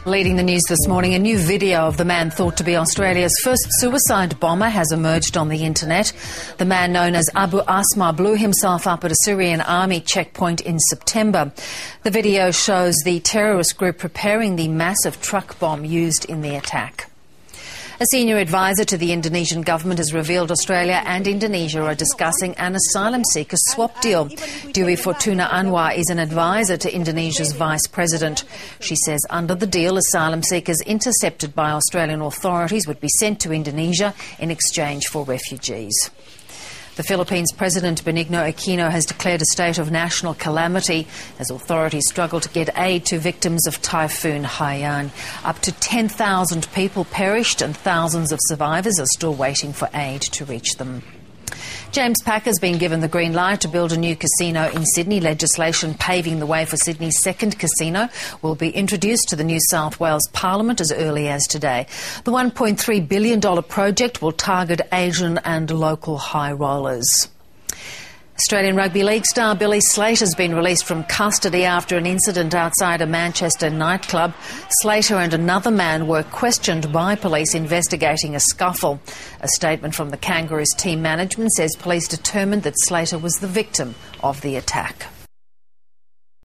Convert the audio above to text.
Leading the news this morning, a new video of the man thought to be Australia's first suicide bomber has emerged on the internet. The man known as Abu Asma blew himself up at a Syrian army checkpoint in September. The video shows the terrorist group preparing the massive truck bomb used in the attack. A senior advisor to the Indonesian government has revealed Australia and Indonesia are discussing an asylum seeker swap deal. Dewi Fortuna Anwar is an advisor to Indonesia's vice president. She says under the deal, asylum seekers intercepted by Australian authorities would be sent to Indonesia in exchange for refugees. The Philippines President Benigno Aquino has declared a state of national calamity as authorities struggle to get aid to victims of Typhoon Haiyan. Up to 10,000 people perished and thousands of survivors are still waiting for aid to reach them. James Pack has been given the green light to build a new casino in Sydney. Legislation paving the way for Sydney's second casino will be introduced to the New South Wales Parliament as early as today. The $1.3 billion project will target Asian and local high rollers. Australian Rugby League star Billy Slater has been released from custody after an incident outside a Manchester nightclub. Slater and another man were questioned by police investigating a scuffle. A statement from the Kangaroos team management says police determined that Slater was the victim of the attack.